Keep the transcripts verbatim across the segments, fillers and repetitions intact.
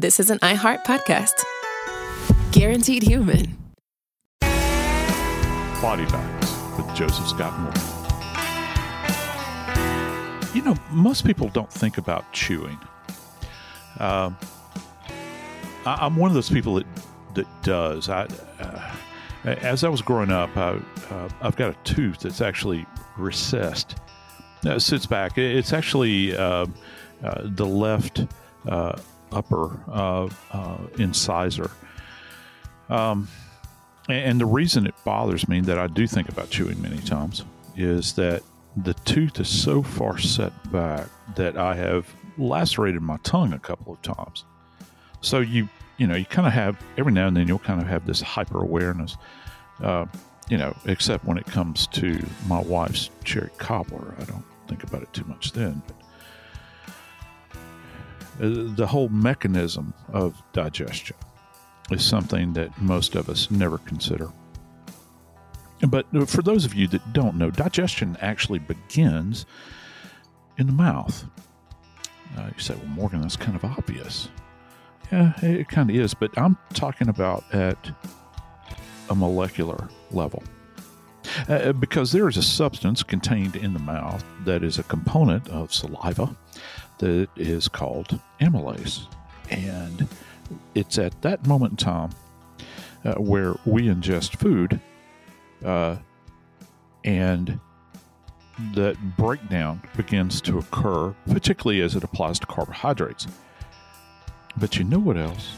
this is an iHeart podcast. Guaranteed human. Body Bags with Joseph Scott Morgan. You know, most people don't think about chewing. Um, I, I'm one of those people that that does. I, uh, as I was growing up, I, uh, I've got a tooth that's actually recessed. It sits back. It's actually uh, uh, the left uh, upper uh, uh, incisor. Um, and the reason it bothers me that I do think about chewing many times is that the tooth is so far set back that I have lacerated my tongue a couple of times. So you, you know, you kind of have, every now and then you'll kind of have this hyper awareness, uh, you know, except when it comes to my wife's cherry cobbler. I don't think about it too much then. But the whole mechanism of digestion is something that most of us never consider. But for those of you that don't know, digestion actually begins in the mouth. Uh, you say, well, Morgan, that's kind of obvious. Yeah, it kind of is, but I'm talking about at a molecular level. Uh, because there is a substance contained in the mouth that is a component of saliva that is called amylase. And it's at that moment in time uh, where we ingest food uh, and that breakdown begins to occur, particularly as it applies to carbohydrates. But you know what else?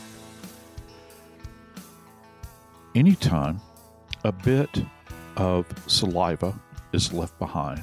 Anytime a bit of saliva is left behind,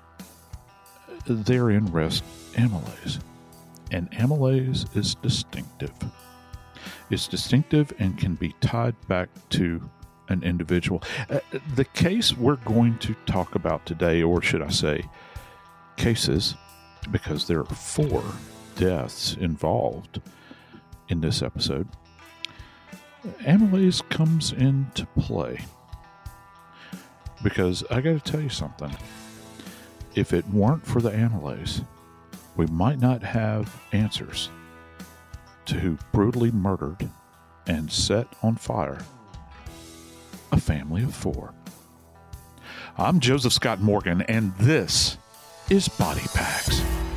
therein rests amylase. And amylase is distinctive. It's distinctive and can be tied back to an individual. Uh, the case we're going to talk about today, or should I say cases, because there are four deaths involved in this episode, amylase comes into play. Because I got to tell you something. If it weren't for the amylase, we might not have answers to who brutally murdered and set on fire a family of four. I'm Joseph Scott Morgan, and this is Body Bags.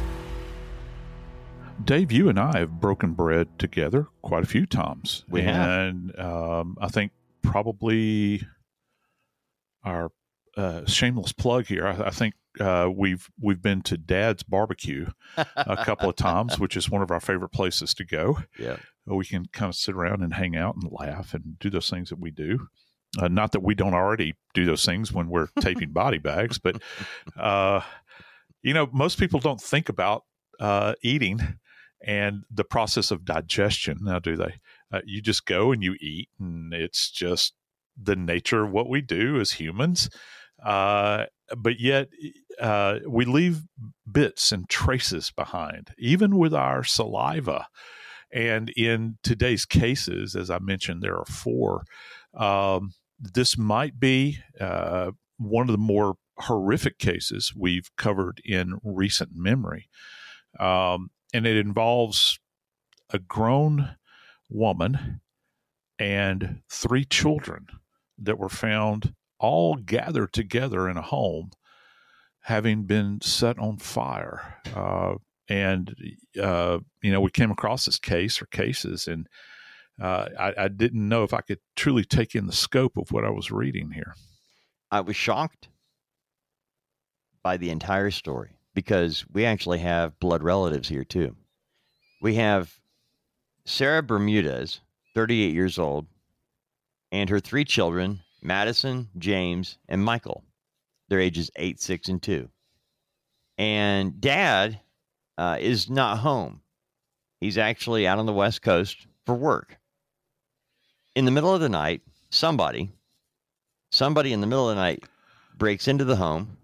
Dave, you and I have broken bread together quite a few times. We and, have. Um, I think probably our uh, shameless plug here. I, I think uh, we've we've been to Dad's Barbecue a couple of times, which is one of our favorite places to go. Yeah, we can kind of sit around and hang out and laugh and do those things that we do. Uh, not that we don't already do those things when we're taping Body Bags, but uh, you know, most people don't think about uh, eating and the process of digestion. Now, do they? Uh, you just go and you eat, and it's just the nature of what we do as humans. Uh, but yet uh, we leave bits and traces behind, even with our saliva. And in today's cases, as I mentioned, there are four. Um, this might be uh, one of the more horrific cases we've covered in recent memory. Um, and it involves a grown woman and three children that were found all gathered together in a home, having been set on fire. Uh, and, uh, you know, we came across this case or cases, and uh, I, I didn't know if I could truly take in the scope of what I was reading here. I was shocked by the entire story because we actually have blood relatives here too. We have Sarah Bermudez, thirty-eight years old, and her three children, Madison, James, and Michael. Their ages eight, six, and two. And Dad uh, is not home. He's actually out on the West Coast for work. In the middle of the night, somebody, somebody in the middle of the night breaks into the home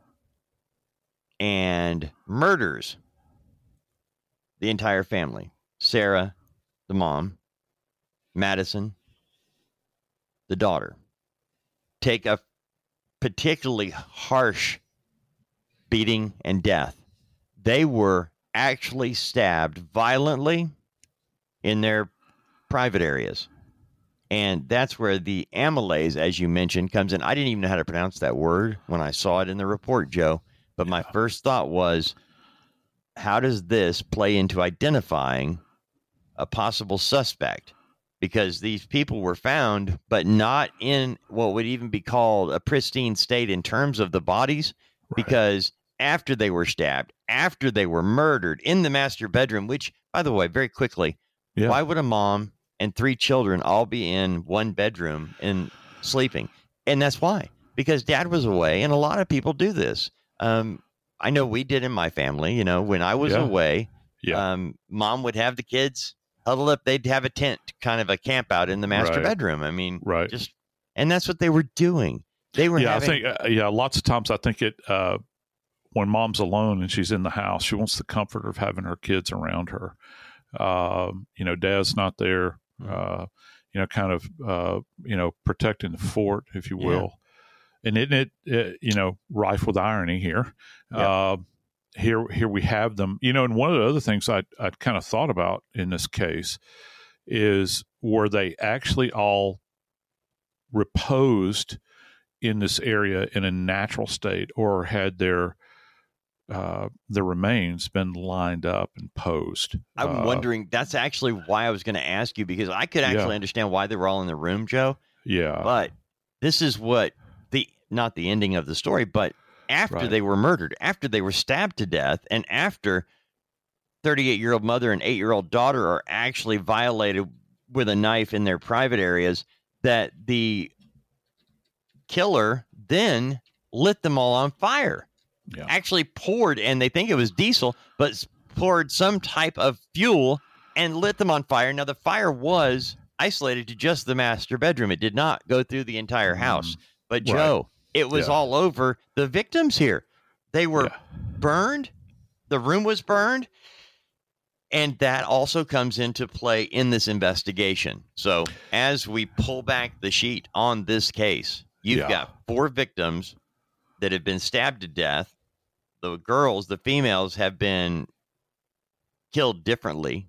and murders the entire family. Sarah, the mom, Madison, the daughter. Take a particularly harsh beating and death. They were actually stabbed violently in their private areas. And that's where the amylase, as you mentioned, comes in. I didn't even know how to pronounce that word when I saw it in the report, Joe. But my first thought was, how does this play into identifying a possible suspect? Because these people were found, but not in what would even be called a pristine state in terms of the bodies, right. Because after they were stabbed, after they were murdered in the master bedroom, which, by the way, very quickly, yeah. Why would a mom and three children all be in one bedroom and sleeping? And that's why, because dad was away, and a lot of people do this. Um, I know we did in my family. You know, when I was yeah. away, yeah. um, mom would have the kids huddled up. They'd have a tent, kind of a camp out in the master right. bedroom. I mean, right. just, and that's what they were doing. They were yeah, having, I think, uh, yeah, lots of times I think it, uh, when mom's alone and she's in the house, she wants the comfort of having her kids around her. Uh, you know, dad's not there, uh, you know, kind of, uh, you know, protecting the fort, if you will. Yeah. And isn't it, it, you know, rife with irony here? Yep. Uh, here, here we have them, you know, and one of the other things I I kind of thought about in this case is, were they actually all reposed in this area in a natural state, or had their uh, the remains been lined up and posed? I'm uh, wondering. That's actually why I was going to ask you, because I could actually yeah. understand why they were all in the room, Joe. Yeah. But this is what the not the ending of the story, but after right. they were murdered, after they were stabbed to death, and after thirty-eight-year-old mother and eight-year-old daughter are actually violated with a knife in their private areas, that the killer then lit them all on fire. Yeah. Actually poured, and they think it was diesel, but poured some type of fuel and lit them on fire. Now, the fire was isolated to just the master bedroom. It did not go through the entire house. Mm. But, Joe, right. it was yeah. all over the victims here. They were yeah. burned. The room was burned. And that also comes into play in this investigation. So as we pull back the sheet on this case, you've yeah. got four victims that have been stabbed to death. The girls, the females, have been killed differently,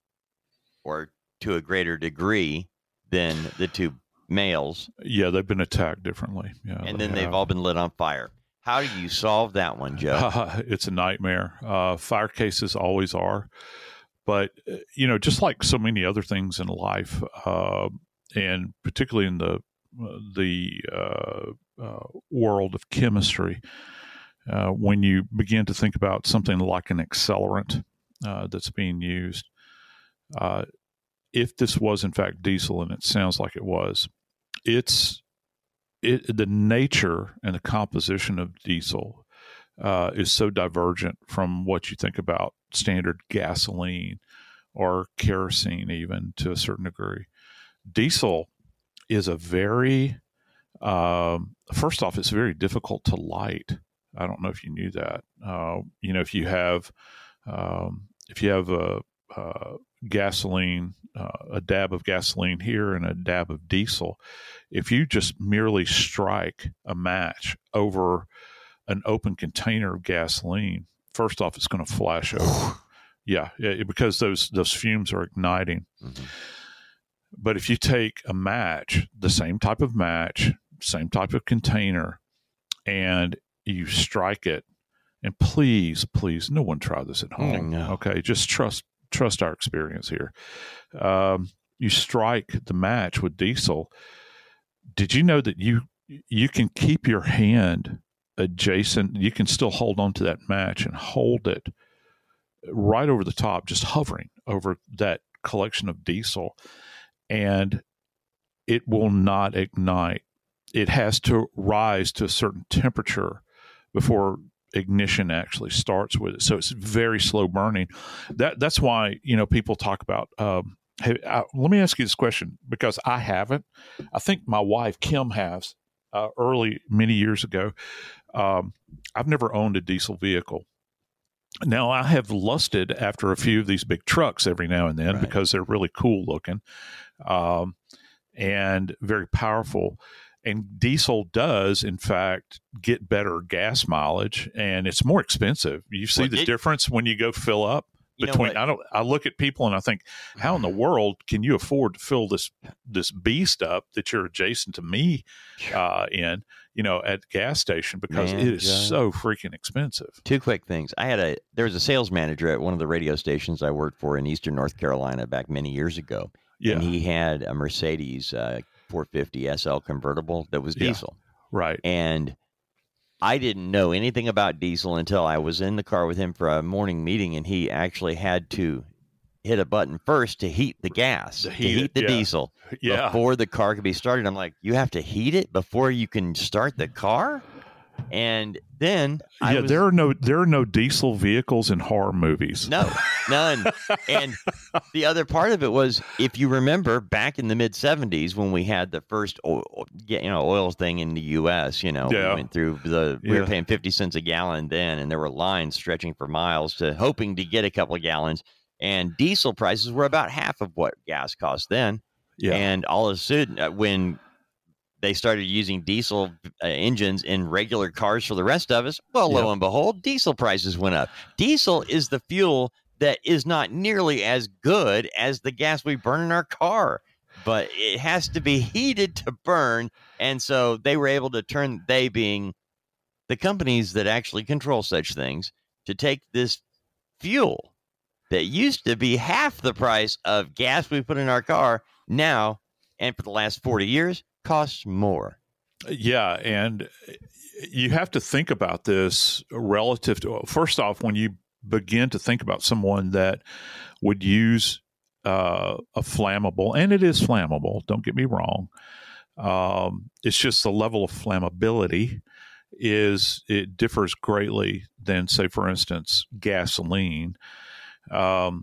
or to a greater degree than the two males. Yeah, they've been attacked differently. Yeah, and then they they've all been lit on fire. How do you solve that one, Joe? Uh, it's a nightmare. Uh, fire cases always are. But, you know, just like so many other things in life, uh, and particularly in the the uh, uh, world of chemistry, uh, when you begin to think about something like an accelerant uh, that's being used, uh, if this was in fact diesel, and it sounds like it was, it's it, the nature and the composition of diesel uh, is so divergent from what you think about standard gasoline or kerosene, even to a certain degree. Diesel is a very, um, first off, it's very difficult to light. I don't know if you knew that. Uh, you know, if you have, um, if you have a, a gasoline, uh, a dab of gasoline here and a dab of diesel, if you just merely strike a match over an open container of gasoline, first off, it's going to flash over. yeah, yeah, because those those fumes are igniting. Mm-hmm. But if you take a match, the same type of match, same type of container, and you strike it, and please, please, no one try this at home. Oh, no. Okay, just trust trust our experience here. Um, you strike the match with diesel. Did you know that you you can keep your hand adjacent? You can still hold on to that match and hold it right over the top, just hovering over that collection of diesel, and it will not ignite. It has to rise to a certain temperature before ignition actually starts with it. So it's very slow burning. That that's why, you know, people talk about, um, hey, I, let me ask you this question, because I haven't. I think my wife, Kim, has uh, early, many years ago. Um, I've never owned a diesel vehicle. Now, I have lusted after a few of these big trucks every now and then, right, because they're really cool looking um, and very powerful. And diesel does, in fact, get better gas mileage, and it's more expensive. You see well, the it, difference when you go fill up? you know between what? I don't I look at people and I think, how in the world can you afford to fill this this beast up that you're adjacent to me uh, in, you know, at the gas station, because Man, it is Joe. so freaking expensive. Two quick things. I had a there was a sales manager at one of the radio stations I worked for in Eastern North Carolina back many years ago. Yeah. And he had a Mercedes uh, four fifty S L convertible that was Yeah. diesel. Right. And I didn't know anything about diesel until I was in the car with him for a morning meeting, and he actually had to hit a button first to heat the gas, To to heat heat, it, the yeah. diesel Yeah. before the car could be started. I'm like, you have to heat it before you can start the car? And then I yeah, was, there are no there are no diesel vehicles in horror movies. no, none. And the other part of it was, if you remember back in the mid seventies when we had the first oil, you know, oil thing in the U S, you know, Yeah. we went through the, we Yeah. were paying fifty cents a gallon then, and there were lines stretching for miles to hoping to get a couple of gallons. And diesel prices were about half of what gas cost then. Yeah. And all of a sudden, uh, when they started using diesel uh, engines in regular cars for the rest of us, well, lo Yeah. and behold, diesel prices went up. Diesel is the fuel that is not nearly as good as the gas we burn in our car, but it has to be heated to burn. And so they were able to turn, they being the companies that actually control such things, to take this fuel that used to be half the price of gas we put in our car now, and for the last forty years, costs more. Yeah, and you have to think about this relative to, first off, when you begin to think about someone that would use uh, a flammable, and it is flammable, don't get me wrong. Um, it's just the level of flammability is, it differs greatly than, say, for instance, gasoline. Um,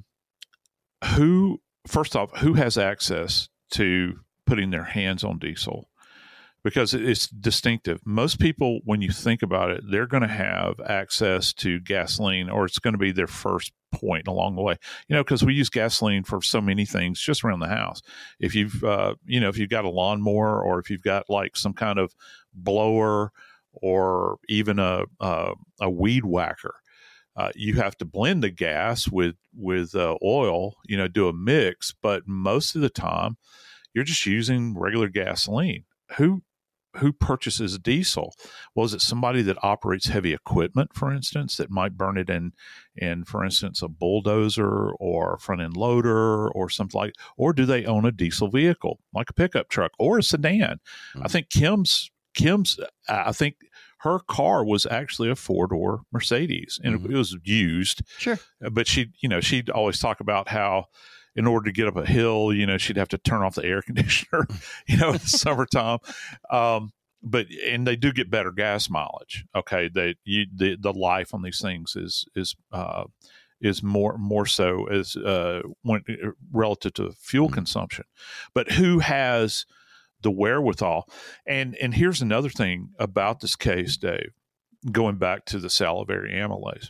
who, first off, who has access to putting their hands on diesel? Because it's distinctive. Most people, when you think about it, they're going to have access to gasoline, or it's going to be their first point along the way. You know, because we use gasoline for so many things just around the house. If you've, uh, you know, if you've got a lawnmower, or if you've got like some kind of blower, or even a a, a weed whacker, uh, you have to blend the gas with with uh, oil. You know, do a mix. But most of the time, you're just using regular gasoline. Who who purchases diesel? Well, is it somebody that operates heavy equipment, for instance, that might burn it in, in for instance, a bulldozer or a front end loader or something like, or do they own a diesel vehicle like a pickup truck or a sedan? Mm-hmm. I think Kim's Kim's I think her car was actually a four door Mercedes, and mm-hmm. it was used. Sure, but she, you know, she'd always talk about how, in order to get up a hill, you know, she'd have to turn off the air conditioner, you know, in the summertime. Um, but, and they do get better gas mileage. Okay. They, you, the, the life on these things is, is, uh, is more, more so as, uh, when relative to fuel consumption. But who has the wherewithal? And, and here's another thing about this case, Dave, going back to the salivary amylase.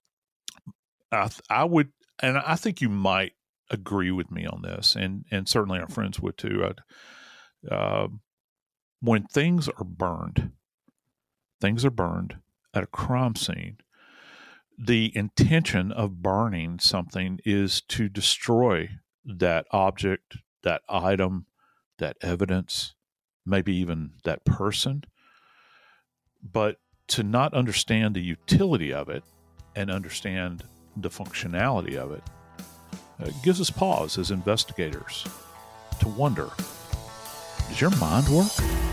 I, I would, and I think you might agree with me on this, and and certainly our friends would too. I'd, uh, when things are burned, things are burned at a crime scene, the intention of burning something is to destroy that object, that item, that evidence, maybe even that person. But to not understand the utility of it and understand the functionality of it, it gives us pause as investigators to wonder, does your mind work?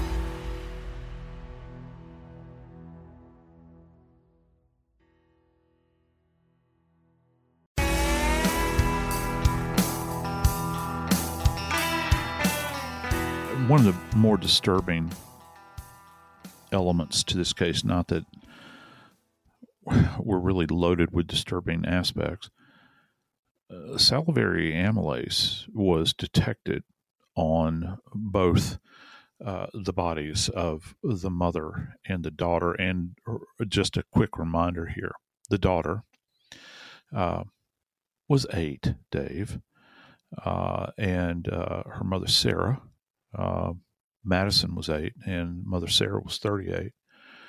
One of the more disturbing elements to this case, not that we're really loaded with disturbing aspects, Uh, salivary amylase was detected on both uh, the bodies of the mother and the daughter. And just a quick reminder here, the daughter uh, was eight, Dave, uh, and uh, her mother, Sarah, uh, Madison was eight, and mother Sarah was thirty-eight.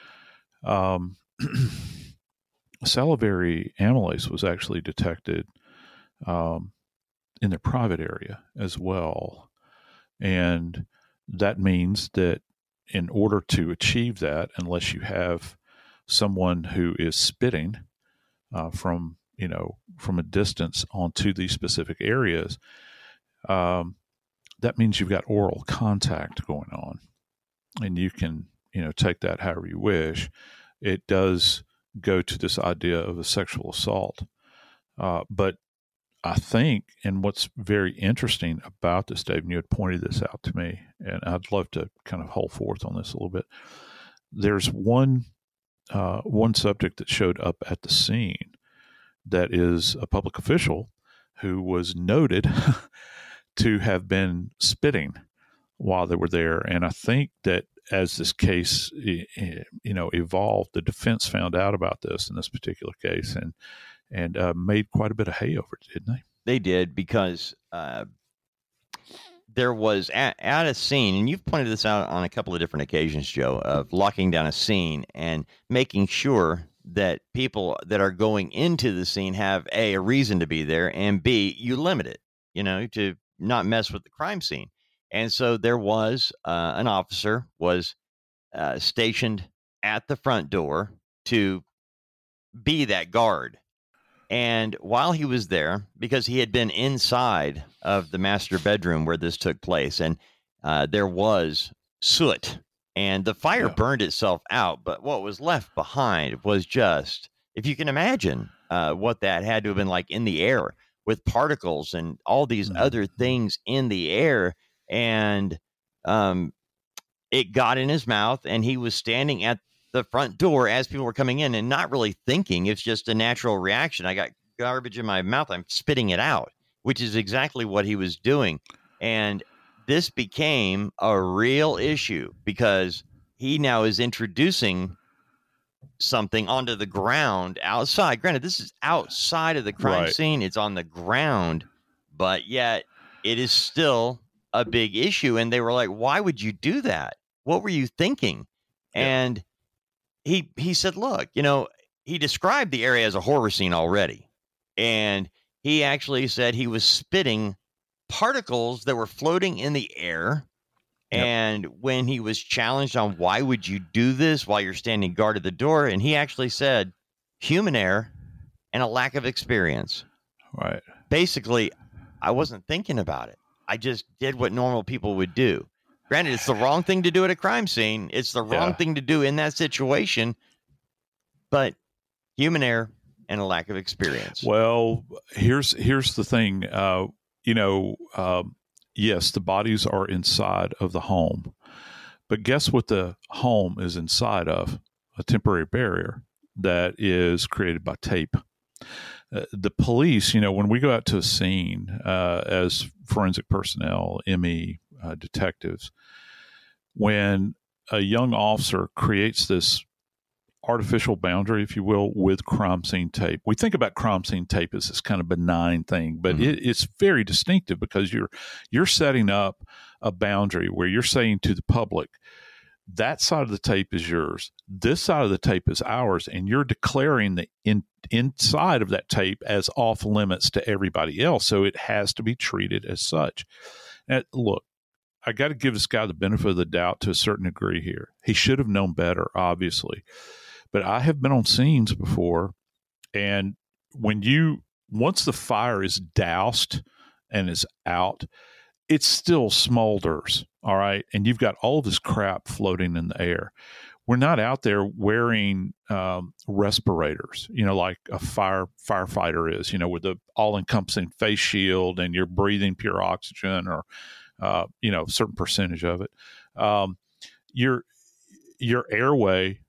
Um, salivary amylase was actually detected um, in their private area as well. And that means that in order to achieve that, unless you have someone who is spitting uh, from, you know, from a distance onto these specific areas, um, that means you've got oral contact going on. And you can, you know, take that however you wish. It does go to this idea of a sexual assault. Uh, but I think, and what's very interesting about this, Dave, and you had pointed this out to me, and I'd love to kind of hold forth on this a little bit. There's one uh, one subject that showed up at the scene that is a public official who was noted to have been spitting while they were there. And I think that as this case, you know, evolved, the defense found out about this in this particular case and and uh, made quite a bit of hay over it, didn't they? They did, because uh, there was at, at a scene, and you've pointed this out on a couple of different occasions, Joe, of locking down a scene and making sure that people that are going into the scene have A, a reason to be there, and B, you limit it, you know, to not mess with the crime scene. And so there was uh, an officer was uh, stationed at the front door to be that guard. And while he was there, because he had been inside of the master bedroom where this took place, and uh, there was soot, and the fire yeah. burned itself out, but what was left behind was just, if you can imagine uh, what that had to have been like in the air with particles and all these mm-hmm. other things in the air, and um, it got in his mouth, and he was standing at the front door as people were coming in and not really thinking. It's just a natural reaction. I got garbage in my mouth. I'm spitting it out, which is exactly what he was doing. And this became a real issue because he now is introducing something onto the ground outside. Granted, this is outside of the crime right. scene. It's on the ground, but yet it is still a big issue. And they were like, why would you do that? What were you thinking? Yeah. And He he said, look, you know, he described the area as a horror scene already. And he actually said he was spitting particles that were floating in the air. Yep. And when he was challenged on why would you do this while you're standing guard at the door, and he actually said human error and a lack of experience. Right. Basically, I wasn't thinking about it. I just did what normal people would do. Granted, it's the wrong thing to do at a crime scene. It's the wrong yeah. thing to do in that situation, but human error and a lack of experience. Well, here's here's the thing. Uh, you know, um, yes, the bodies are inside of the home, but guess what the home is inside of? A temporary barrier that is created by tape. Uh, the police, you know, when we go out to a scene uh, as forensic personnel, M E, uh, detectives, when a young officer creates this artificial boundary, if you will, with crime scene tape, we think about crime scene tape as this kind of benign thing, but mm-hmm. it, it's very distinctive because you're you're setting up a boundary where you're saying to the public, that side of the tape is yours, this side of the tape is ours, and you're declaring the in, inside of that tape as off limits to everybody else. So it has to be treated as such. And look, I got to give this guy the benefit of the doubt to a certain degree here. He should have known better, obviously. But I have been on scenes before, and when you, once the fire is doused and is out, it still smolders, all right? And you've got all this crap floating in the air. We're not out there wearing um, respirators, you know, like a fire firefighter is, you know, with the all-encompassing face shield and you're breathing pure oxygen or, uh, you know, a certain percentage of it. Um, your your airway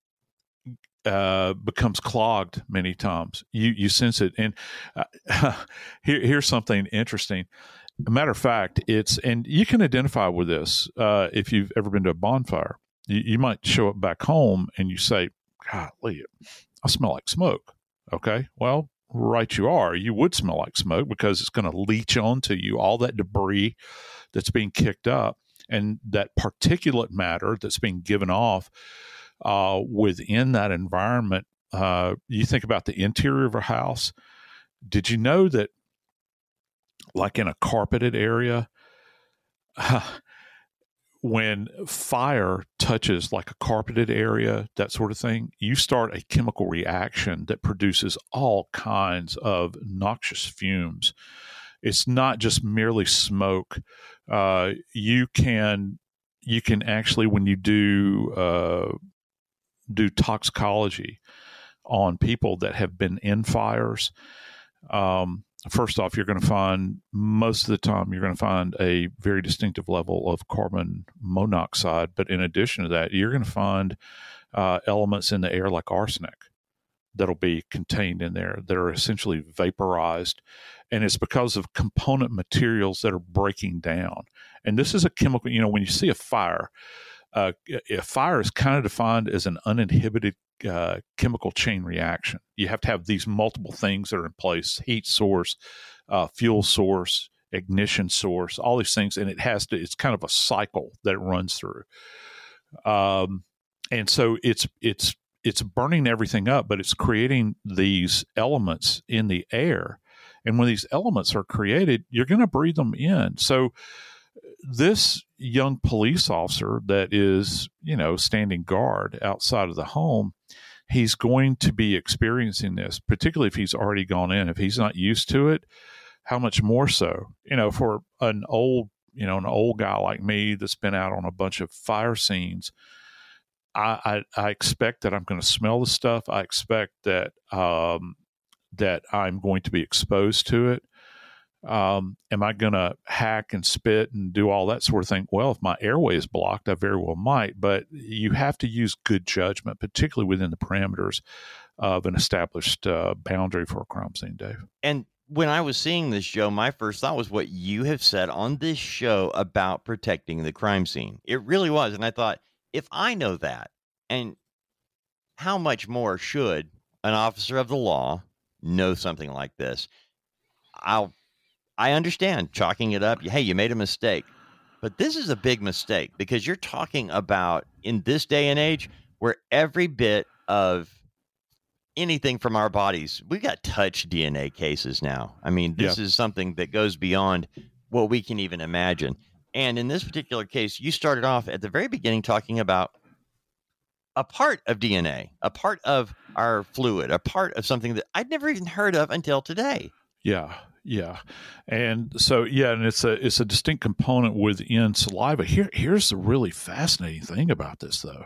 uh, becomes clogged many times. You you sense it. And uh, here, here's something interesting. A matter of fact, it's, and you can identify with this uh, if you've ever been to a bonfire. You, you might show up back home and you say, golly, I smell like smoke. Okay, well, right you are. You would smell like smoke because it's going to leach onto you, all that debris that's being kicked up and that particulate matter that's being given off uh, within that environment. Uh, you think about the interior of a house. Did you know that like in a carpeted area, when fire touches like a carpeted area, that sort of thing, you start a chemical reaction that produces all kinds of noxious fumes. It's not just merely smoke. Uh, you can you can actually, when you do uh, do toxicology on people that have been in fires, um, first off, you're going to find, most of the time, you're going to find a very distinctive level of carbon monoxide. But in addition to that, you're going to find uh, elements in the air like arsenic that'll be contained in there that are essentially vaporized. And it's because of component materials that are breaking down. And this is a chemical, you know, when you see a fire, uh, a fire is kind of defined as an uninhibited uh, chemical chain reaction. You have to have these multiple things that are in place: heat source, uh, fuel source, ignition source, all these things. And it has to, it's kind of a cycle that it runs through. Um, and so it's, it's, it's burning everything up, but it's creating these elements in the air. And when these elements are created, you're going to breathe them in. So this young police officer that is, you know, standing guard outside of the home, he's going to be experiencing this, particularly if he's already gone in. If he's not used to it, how much more so? You know, for an old, you know, an old guy like me that's been out on a bunch of fire scenes, I, I, I expect that I'm going to smell the stuff. I expect that um, that I'm going to be exposed to it. Um, am I going to hack and spit and do all that sort of thing? Well, if my airway is blocked, I very well might. But you have to use good judgment, particularly within the parameters of an established uh, boundary for a crime scene, Dave. And when I was seeing this, Joe, my first thought was what you have said on this show about protecting the crime scene. It really was. And I thought, if I know that, and how much more should an officer of the law know something like this? I'll, I understand chalking it up. Hey, you made a mistake, but this is a big mistake because you're talking about in this day and age where every bit of anything from our bodies, we got touch D N A cases now. I mean, this yeah. is something that goes beyond what we can even imagine. And in this particular case, you started off at the very beginning talking about a part of D N A, a part of our fluid, a part of something that I'd never even heard of until today. Yeah, yeah. And so, yeah, and it's a it's a distinct component within saliva. Here, here's the really fascinating thing about this, though,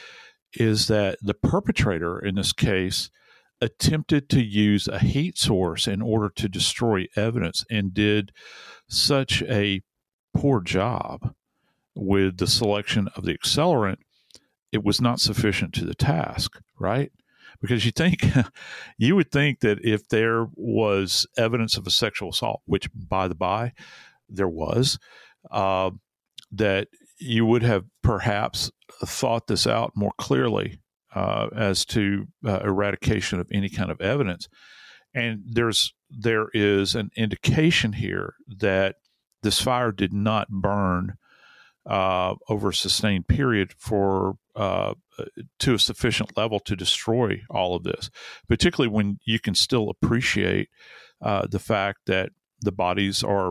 is that the perpetrator in this case attempted to use a heat source in order to destroy evidence and did such a poor job with the selection of the accelerant, it was not sufficient to the task, right? Because you think, you would think that if there was evidence of a sexual assault, which by the by, there was, uh, that you would have perhaps thought this out more clearly uh, as to uh, eradication of any kind of evidence. And there's there is an indication here that this fire did not burn uh, over a sustained period for uh, to a sufficient level to destroy all of this, particularly when you can still appreciate uh, the fact that the bodies are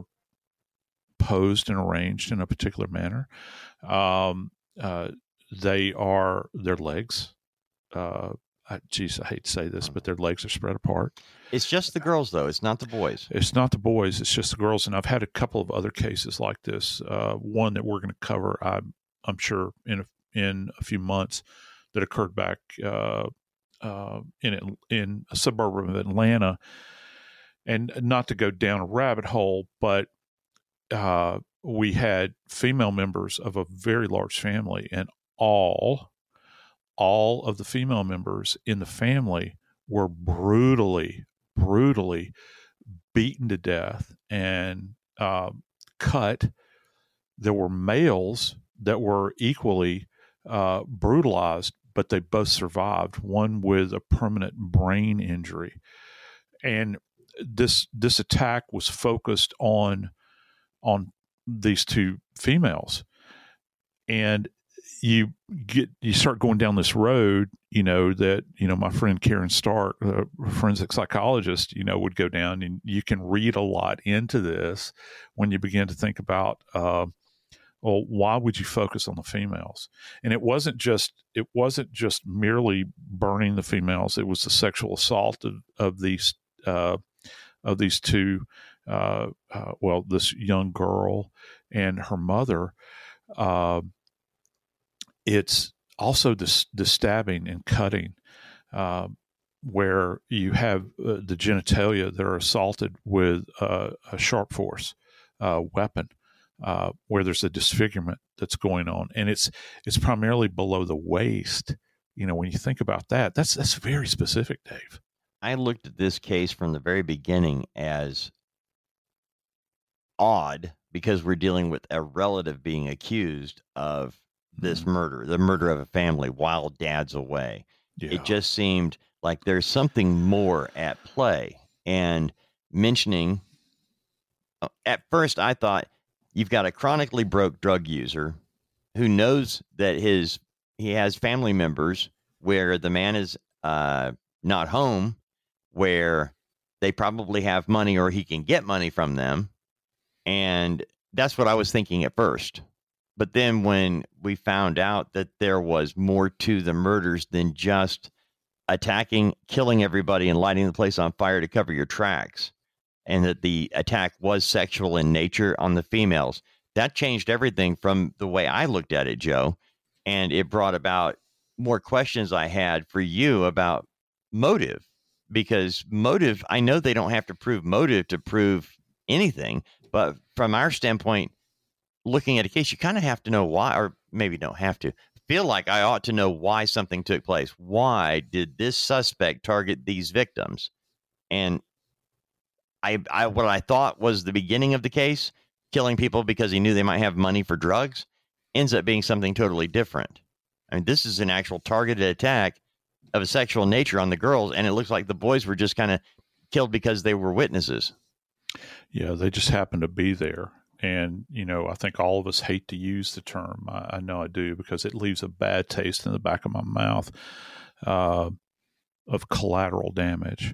posed and arranged in a particular manner. Um, uh, they are, their legs, uh, I, geez, I hate to say this, but their legs are spread apart. It's just the girls, though. It's not the boys. It's not the boys. It's just the girls. And I've had a couple of other cases like this. Uh, one that we're going to cover, I'm, I'm sure, in a, in a few months, that occurred back uh, uh, in in a suburb of Atlanta. And not to go down a rabbit hole, but uh, we had female members of a very large family, and all all of the female members in the family were brutally, brutally beaten to death and uh, cut. There were males that were equally uh, brutalized, but they both survived, one with a permanent brain injury. And this this attack was focused on on these two females. And you get you start going down this road, you know, that, you know, my friend Karen Stark, a forensic psychologist, you know, would go down, and you can read a lot into this when you begin to think about, uh, well, why would you focus on the females? And it wasn't just it wasn't just merely burning the females; it was the sexual assault of, of these uh, of these two, uh, uh, well, this young girl and her mother. Uh, it's also the, the stabbing and cutting, uh, where you have uh, the genitalia that are assaulted with uh, a sharp force uh, weapon, uh, where there's a disfigurement that's going on, and it's it's primarily below the waist. You know, when you think about that, that's that's very specific, Dave. I looked at this case from the very beginning as odd because we're dealing with a relative being accused of this mm-hmm. murder, the murder of a family while dad's away. Yeah. It just seemed like there's something more at play. And mentioning, at first I thought, you've got a chronically broke drug user who knows that his he has family members where the man is uh, not home, where they probably have money or he can get money from them. And that's what I was thinking at first. But then when we found out that there was more to the murders than just attacking, killing everybody, and lighting the place on fire to cover your tracks, and that the attack was sexual in nature on the females, that changed everything from the way I looked at it, Joe. And it brought about more questions I had for you about motive. Because motive, I know they don't have to prove motive to prove anything. But from our standpoint, looking at a case, you kind of have to know why, or maybe don't have to. Feel like I ought to know why something took place. Why did this suspect target these victims? And I, I, what I thought was the beginning of the case, killing people because he knew they might have money for drugs, ends up being something totally different. I mean, this is an actual targeted attack of a sexual nature on the girls, and it looks like the boys were just kind of killed because they were witnesses. Yeah, they just happened to be there. And, you know, I think all of us hate to use the term. I, I know I do, because it leaves a bad taste in the back of my mouth uh, of collateral damage.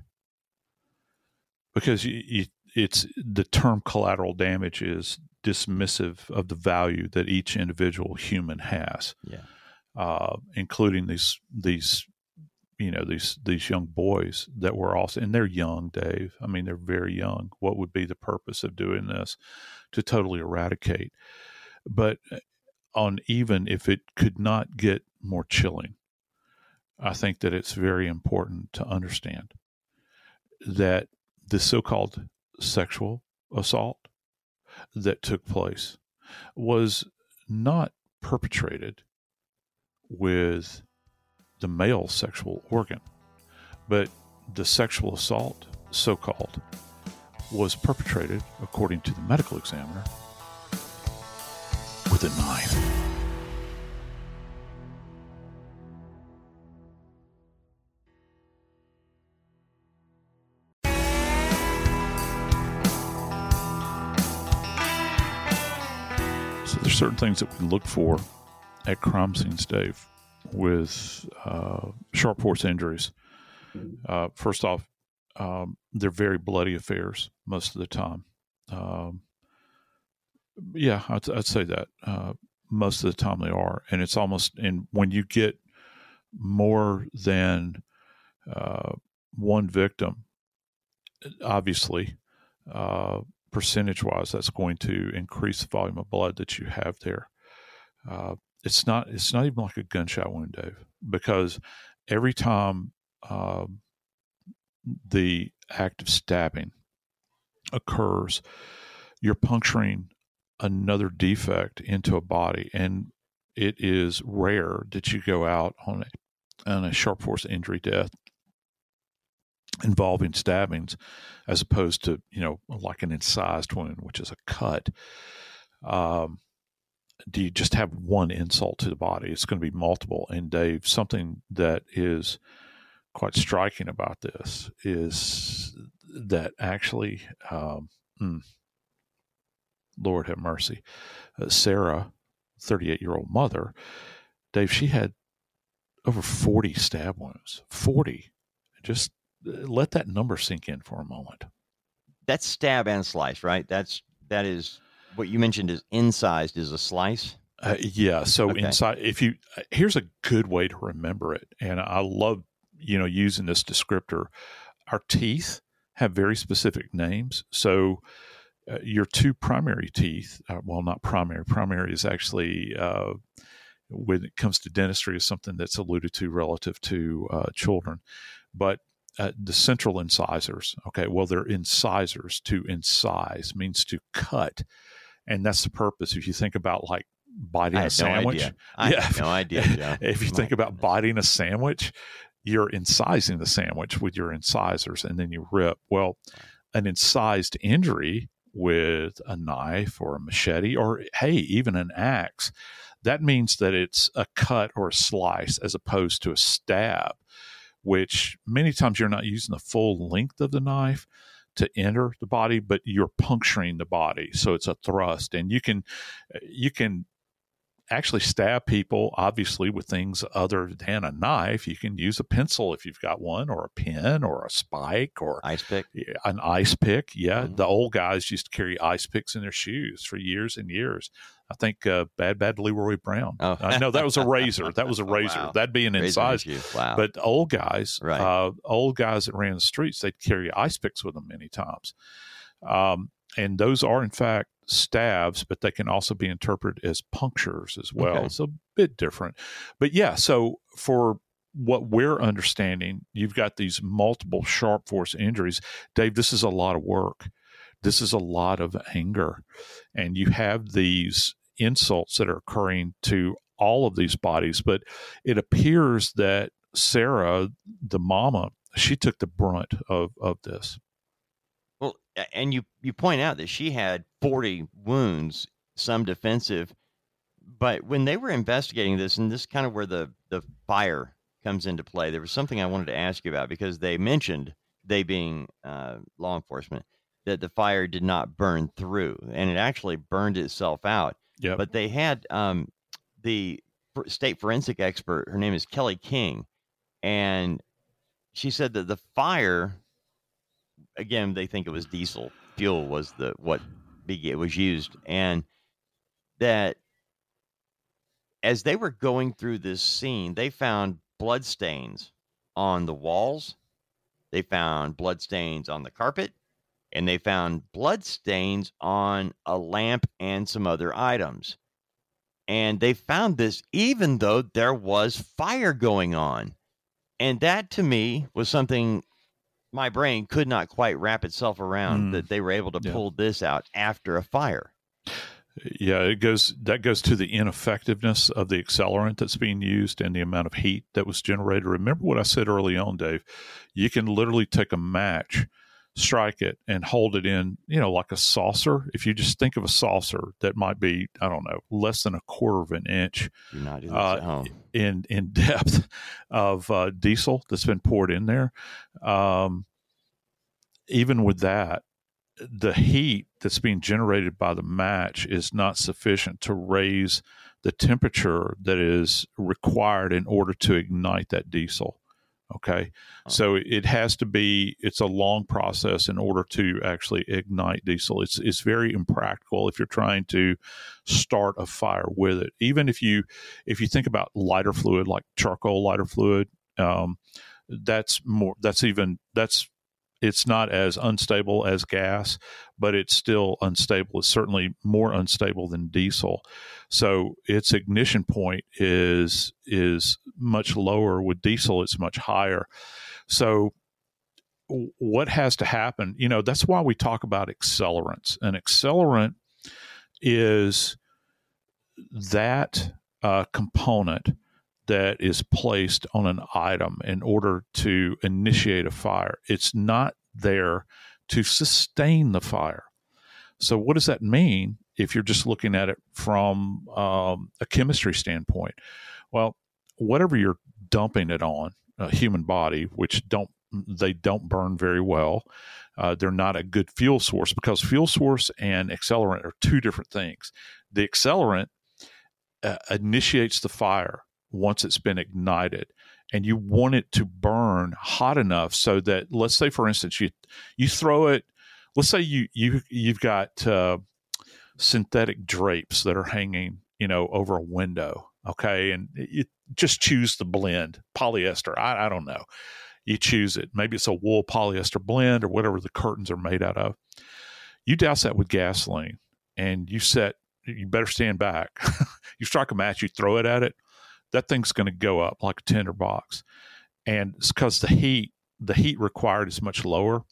Because you, you, it's the term collateral damage is dismissive of the value that each individual human has, yeah, uh, including these these you know these these young boys that were also, and they're young, Dave. I mean, they're very young. What would be the purpose of doing this? To totally eradicate. But on even if it could not get more chilling, I think that it's very important to understand that the so-called sexual assault that took place was not perpetrated with the male sexual organ, but the sexual assault, so-called, was perpetrated, according to the medical examiner, with a knife. So there's certain things that we look for at crime scenes, Dave, with uh, sharp force injuries. Uh, first off, Um, they're very bloody affairs most of the time. Um, yeah, I'd, I'd say that uh, most of the time they are. And it's almost, and when you get more than uh, one victim, obviously, uh, percentage wise, that's going to increase the volume of blood that you have there. Uh, it's not, it's not even like a gunshot wound, Dave, because every time, um, the act of stabbing occurs, you're puncturing another defect into a body, and it is rare that you go out on a, on a sharp force injury death involving stabbings, as opposed to, you know, like an incised wound, which is a cut. Um, do you just have one insult to the body? It's going to be multiple. And Dave, something that is quite striking about this is that actually, um, mm, Lord have mercy, uh, Sarah, thirty-eight-year-old mother, Dave, she had over forty stab wounds. forty. Just let that number sink in for a moment. That's stab and slice, right? That's that is what you mentioned is incised is a slice. Uh, yeah. So Okay. inside, if you here's a good way to remember it, and I love you know using this descriptor. Our teeth have very specific names. So uh, your two primary teeth, uh, well, not primary. Primary is actually uh, when it comes to dentistry is something that's alluded to relative to uh, children, but uh, the central incisors. Okay, well, they're incisors. To incise means to cut, and that's the purpose. If you think about like biting I a had sandwich, no idea. I yeah, had no idea, Joe. if you My think about goodness. biting a sandwich, you're incising the sandwich with your incisors, and then you rip. Well, an incised injury with a knife or a machete, or hey, even an axe, that means that it's a cut or a slice as opposed to a stab, which many times you're not using the full length of the knife to enter the body, but you're puncturing the body. So it's a thrust, and you can, you can actually stab people, obviously, with things other than a knife. You can use a pencil if you've got one, or a pen, or a spike, or Ice pick. an ice pick. Yeah, Mhm. the old guys used to carry ice picks in their shoes for years and years. I think uh, Bad Bad Leroy Brown. Oh. uh, no, that was a razor. That was a Oh, razor. wow. That'd be an Razor incised. issue. Wow. But old guys, Right. uh, old guys that ran the streets, they'd carry ice picks with them many times. Um, and those are, in fact, stabs, but they can also be interpreted as punctures as well. Okay. It's a bit different. But yeah, so for what we're understanding, you've got these multiple sharp force injuries. Dave, this is a lot of work. This is a lot of anger. And you have these insults that are occurring to all of these bodies. But it appears that Sarah, the mama, she took the brunt of, of this. Well, a- and you you point out that she had forty wounds, some defensive, but when they were investigating this, and this is kind of where the the fire comes into play, there was something I wanted to ask you about, because they mentioned, they being uh, law enforcement, that the fire did not burn through, and it actually burned itself out. Yep. But they had um, the for- state forensic expert. Her name is Kelly King, and she said that the fire, again, they think it was diesel fuel was the what be- was used, and that as they were going through this scene, they found blood stains on the walls, they found blood stains on the carpet, and they found blood stains on a lamp and some other items. And they found this even though there was fire going on. And that, to me, was something my brain could not quite wrap itself around, Mm. that they were able to Yeah. pull this out after a fire. Yeah, it goes that goes to the ineffectiveness of the accelerant that's being used and the amount of heat that was generated. Remember what I said early on, Dave. You can literally take a match, strike it, and hold it in, you know, like a saucer. If you just think of a saucer that might be, I don't know, less than a quarter of an inch Do not do this Uh, at home. in in depth of uh, diesel that's been poured in there. Um, even with that, the heat that's being generated by the match is not sufficient to raise the temperature that is required in order to ignite that diesel. Okay. Oh. So it has to be, it's a long process in order to actually ignite diesel. It's, it's very impractical if you're trying to start a fire with it. Even if you, if you think about lighter fluid, like charcoal lighter fluid, um, that's more, that's even, that's, it's not as unstable as gas, but it's still unstable. It's certainly more unstable than diesel. So its ignition point is is much lower. With diesel, it's much higher. So w- what has to happen? You know, that's why we talk about accelerants. An accelerant is that uh, component that is placed on an item in order to initiate a fire. It's not there to sustain the fire. So what does that mean if you're just looking at it from um, a chemistry standpoint? Well, whatever you're dumping it on, a human body, which don't they don't burn very well. Uh, they're not a good fuel source, because fuel source and accelerant are two different things. The accelerant uh, initiates the fire, once it's been ignited. And you want it to burn hot enough so that, let's say, for instance, you you throw it, let's say you, you, you've got uh, synthetic drapes that are hanging, you know, over a window, okay? And you just choose the blend, polyester, I, I don't know. You choose it. Maybe it's a wool polyester blend or whatever the curtains are made out of. You douse that with gasoline and you set, you better stand back. You strike a match, you throw it at it, that thing's going to go up like a tinderbox. And it's because the heat, the heat required is much lower,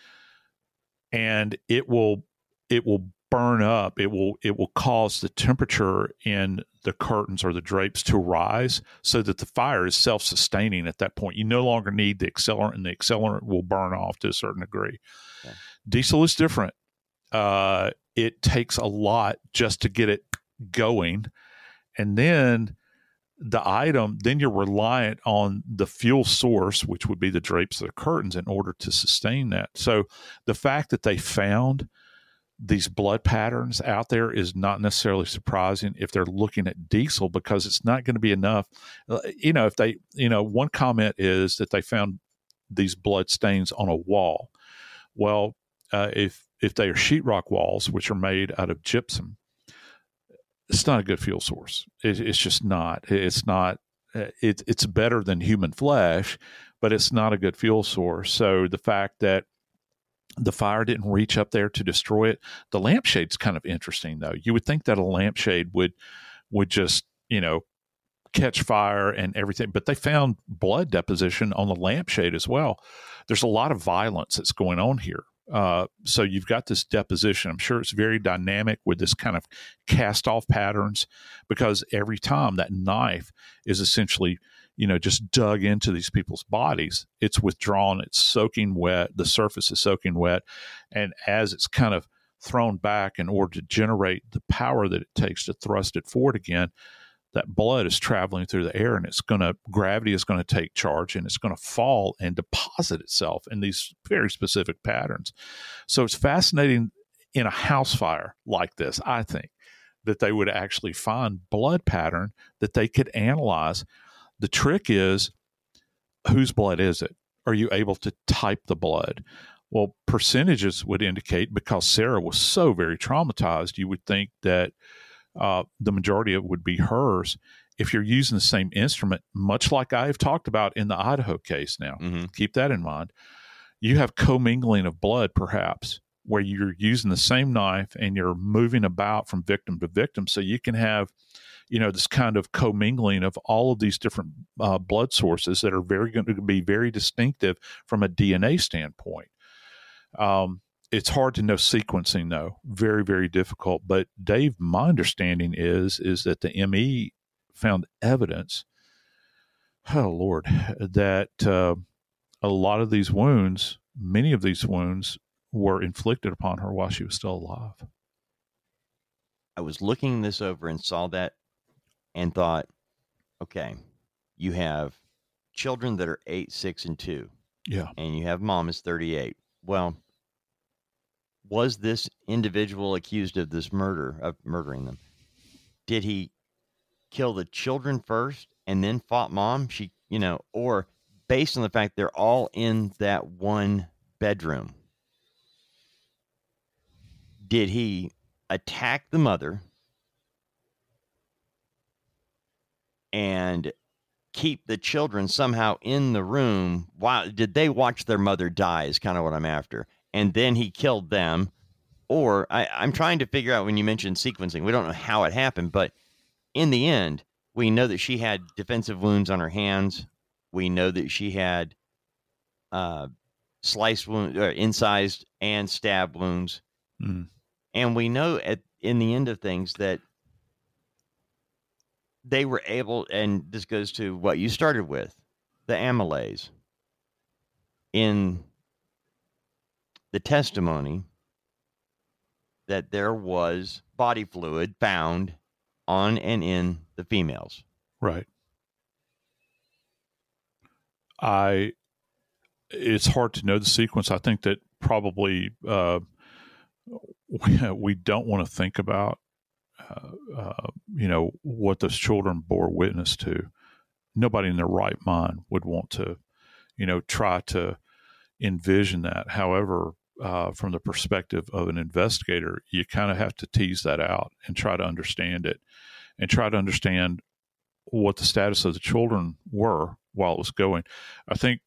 and it will, it will burn up. It will, it will cause the temperature in the curtains or the drapes to rise so that the fire is self-sustaining at that point. You no longer need the accelerant, and the accelerant will burn off to a certain degree. Okay. Diesel is different. Uh, it takes a lot just to get it going. And then the item, then you're reliant on the fuel source, which would be the drapes or the curtains, in order to sustain that. So the fact that they found these blood patterns out there is not necessarily surprising if they're looking at diesel, because it's not going to be enough. You know, if they, you know, one comment is that they found these blood stains on a wall. Well, uh, if, if they are sheetrock walls, which are made out of gypsum, it's not a good fuel source. It, it's just not. It's not. It, it's better than human flesh, but it's not a good fuel source. So the fact that the fire didn't reach up there to destroy it, the lampshade's kind of interesting, though. You would think that a lampshade would would just, you know, catch fire and everything, but they found blood deposition on the lampshade as well. There's a lot of violence that's going on here. Uh, so you've got this deposition. I'm sure it's very dynamic with this kind of cast off patterns, because every time that knife is essentially, you know, just dug into these people's bodies, it's withdrawn, it's soaking wet, the surface is soaking wet. And as it's kind of thrown back in order to generate the power that it takes to thrust it forward again, that blood is traveling through the air, and it's going to, gravity is going to take charge, and it's going to fall and deposit itself in these very specific patterns. So it's fascinating in a house fire like this, I think, that they would actually find blood pattern that they could analyze. The trick is, whose blood is it? Are you able to type the blood? Well, percentages would indicate, because Sarah was so very traumatized, you would think that Uh, the majority of it would be hers. If you're using the same instrument, much like I've talked about in the Idaho case now, mm-hmm. keep that in mind. You have commingling of blood, perhaps, where you're using the same knife and you're moving about from victim to victim. So you can have, you know, this kind of commingling of all of these different uh, blood sources that are very going to be very distinctive from a D N A standpoint. Um, It's hard to know sequencing, though. Very, very difficult. But Dave, my understanding is is that the M E found evidence, oh Lord, that uh, a lot of these wounds, many of these wounds, were inflicted upon her while she was still alive. I was looking this over and saw that and thought, okay, you have children that are eight, six, and two. Yeah. And you have mom is thirty-eight. Well, was this individual accused of this murder, of murdering them, did he kill the children first and then fought mom? She, you know, or based on the fact they're all in that one bedroom, did he attack the mother and keep the children somehow in the room? While did they watch their mother die is kind of what I'm after. And then he killed them. Or I, I'm trying to figure out, when you mentioned sequencing, we don't know how it happened, but in the end, we know that she had defensive wounds on her hands. We know that she had uh, sliced wounds, or incised and stab wounds. Mm. And we know at in the end of things that they were able, and this goes to what you started with, the amylase. In the testimony, that there was body fluid found on and in the females. Right. I, it's hard to know the sequence. I think that probably uh, we, we don't want to think about, uh, uh, you know, what those children bore witness to. nobody in their right mind would want to, you know, try to envision that. However, uh, from the perspective of an investigator, you kind of have to tease that out and try to understand it and try to understand what the status of the children were while it was going. I think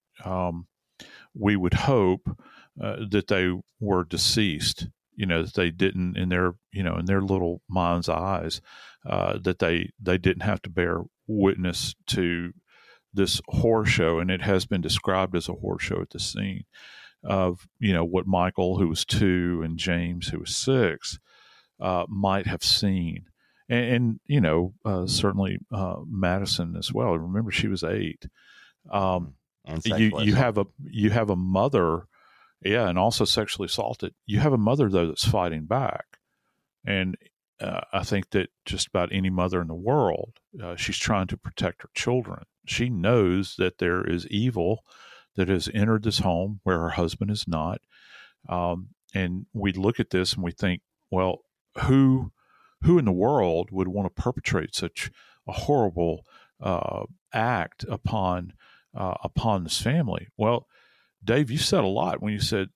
um, we would hope uh, that they were deceased, you know, that they didn't in their, you know, in their little mind's eyes, uh, that they, they didn't have to bear witness to this horror show. And it has been described as a horror show at the scene of, you know, what Michael, who was two, and James, who was six, uh, might have seen. And, and you know, uh, certainly uh, Madison as well. Remember, she was eight. Um, and you you have a you have a mother, yeah, and also sexually assaulted. You have a mother though that's fighting back, and uh, I think that just about any mother in the world, uh, she's trying to protect her children. She knows that there is evil that has entered this home where her husband is not, um, and we look at this and we think, well, who who in the world would want to perpetrate such a horrible uh, act upon uh, upon this family? Well, Dave, you said a lot when you said,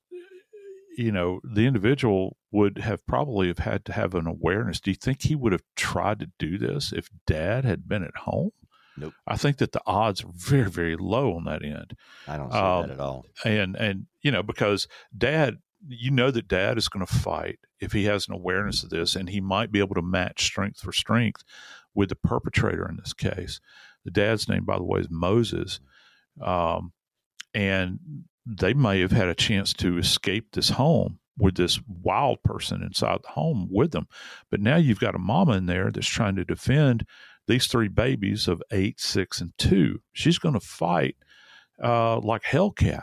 you know, the individual would have probably have had to have an awareness. Do you think he would have tried to do this if Dad had been at home? Nope. I think that the odds are very, very low on that end. I don't see um, that at all. And, and, you know, because Dad, you know that Dad is going to fight if he has an awareness of this, and he might be able to match strength for strength with the perpetrator in this case. The dad's name, by the way, is Moses. Um, and they may have had a chance to escape this home with this wild person inside the home with them. But now you've got a mama in there that's trying to defend these three babies of eight, six, and two. She's going to fight uh, like Hellcat.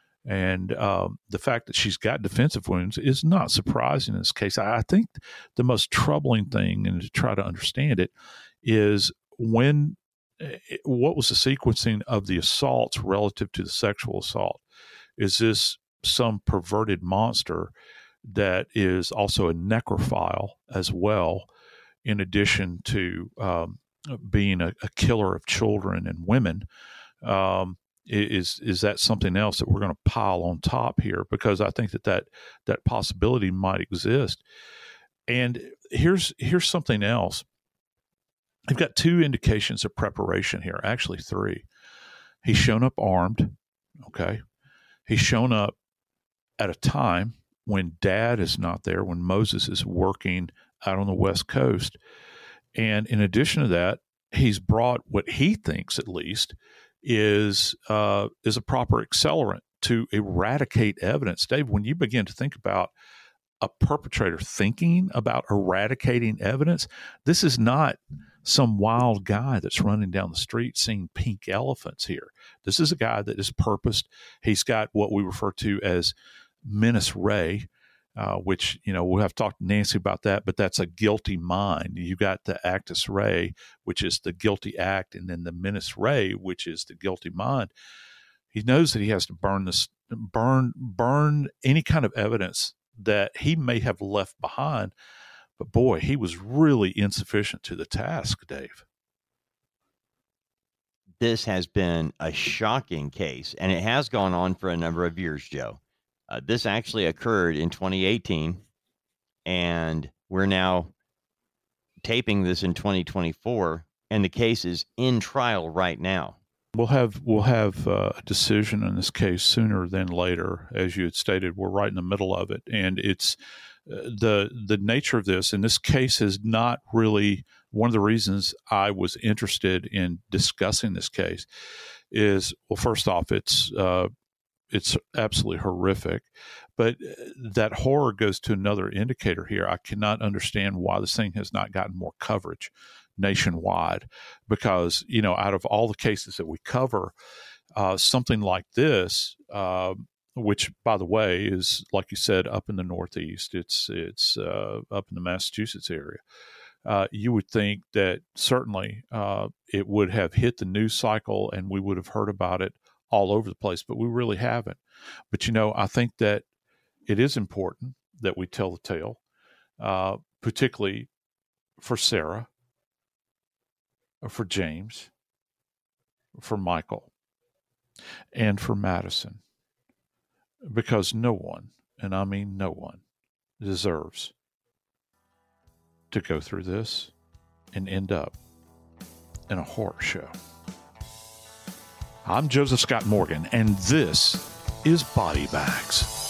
And um, the fact that she's got defensive wounds is not surprising in this case. I, I think the most troubling thing, and to try to understand it, is when what was the sequencing of the assaults relative to the sexual assault? Is this some perverted monster that is also a necrophile as well, in addition to um, being a, a killer of children and women? Um, is is that something else that we're going to pile on top here? Because I think that that, that possibility might exist. And here's here's something else. I've got two indications of preparation here, actually three. He's shown up armed, okay? He's shown up at a time when Dad is not there, when Moses is working out on the West Coast. And in addition to that, he's brought what he thinks, at least, is uh, is a proper accelerant to eradicate evidence. Dave, when you begin to think about a perpetrator thinking about eradicating evidence, this is not some wild guy that's running down the street seeing pink elephants here. This is a guy that is purposed. He's got what we refer to as menace rea, uh, which, you know, we'll have to talk to Nancy about that, but that's a guilty mind. You got the actus rea, which is the guilty act, and then the menace rea, which is the guilty mind. He knows that he has to burn this, burn, burn any kind of evidence that he may have left behind. But boy, he was really insufficient to the task, Dave. This has been a shocking case, and it has gone on for a number of years, Joe. Uh, this actually occurred in twenty eighteen, and we're now taping this in twenty twenty-four, and the case is in trial right now. We'll have we'll have uh, a decision in this case sooner than later. As you had stated, we're right in the middle of it, and it's uh, the the nature of this. And this case is not really one of the reasons I was interested in discussing this case. Is well, first off, it's uh, it's absolutely horrific, but that horror goes to another indicator here. I cannot understand why this thing has not gotten more coverage nationwide, because, you know, out of all the cases that we cover, uh, something like this, uh, which, by the way, is, like you said, up in the Northeast, it's it's uh, up in the Massachusetts area. Uh, you would think that certainly uh, it would have hit the news cycle and we would have heard about it all over the place, but we really haven't. But, you know, I think that it is important that we tell the tale, uh, particularly for Sarah, for James, for Michael and for Madison, because no one, and I mean no one, deserves to go through this and end up in a horror show. I'm Joseph Scott Morgan, and this is Body Bags.